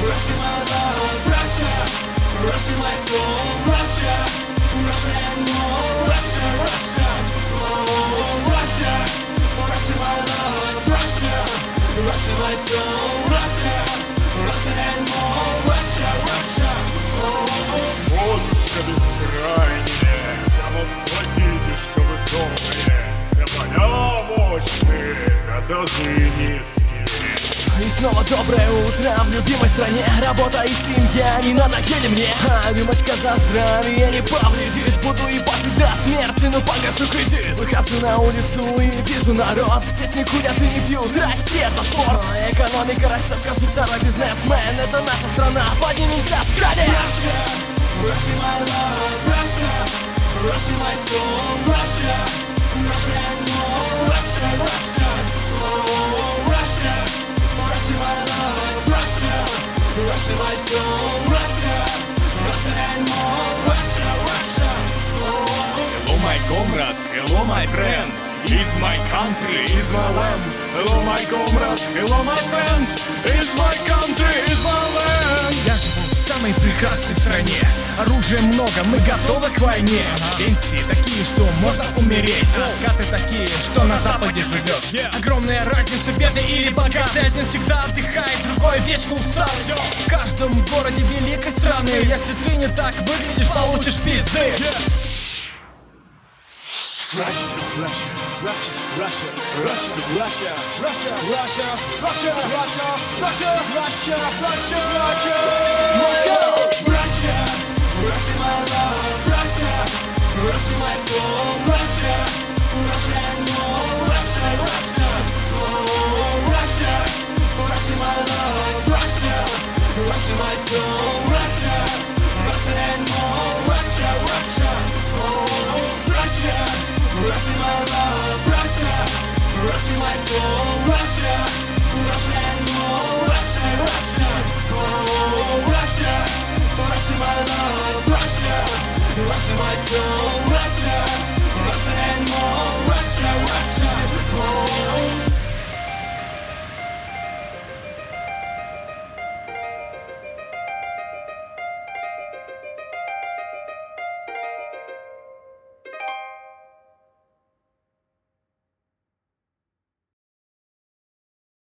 Russia, my love, Russia, Russia, my soul, Russia, Russia and more, Russia, Russia, oh, Russia, Russia, my love, Russia, Russia, my soul, Russia, Russia and more, Russia, Russia, oh. Водочка бескрайняя, до Москвы сидишка высокая, до поля мощные, до тазы низкие. И снова доброе утро в любимой стране. Работа и семья не надоели мне. Рюмочка за здравие не повредит. Буду ебашить до смерти, но погашу кредит. Выхожу на улицу и вижу народ. Здесь не курят и не пьют, Россия за спорт. Экономика растет, каждый второй бизнесмен. Это наша страна, поднимемся в скале. Russia, Russia, my love, Russia, Russia, my soul, Russia, Russia and more, Russia, Russia, oh, Russia, Russia, my love, Russia, Russia, my soul, Russia, Russia and more, Russia, Russia, oh. Hello my comrade, hello my friend, is my country, is my land. Hello my comrade, hello my friend, is my country, is my land. Я живу в самой прекрасной стране. Оружия много, мы готовы к войне. Пенсии такие, что можно умереть. Откаты такие, что на западе живет. Огромная разница, бедный или богатый. Один всегда отдыхает, другой вечно устал. В каждом городе великой страны, если ты не так выглядишь, получишь пизды. Russia, Russia, Russia, Russia, Russia, Russia, Russia, Russia, Russia, Russia, Russia, Russia, Russia, Russia, Russia, my love, Russia, Russia, my soul, Russia, Russia and more, Russia, Russia, oh, Russia, Russia, my love, Russia, Russia, my soul, Russia, Russia and more, Russia, Russia, oh, Russia, Russia, my love, Russia, Russia, my soul, Russia, Russia and more, Russia, Russia, oh, Russia, Russia, my love, Russia, Russia, my soul,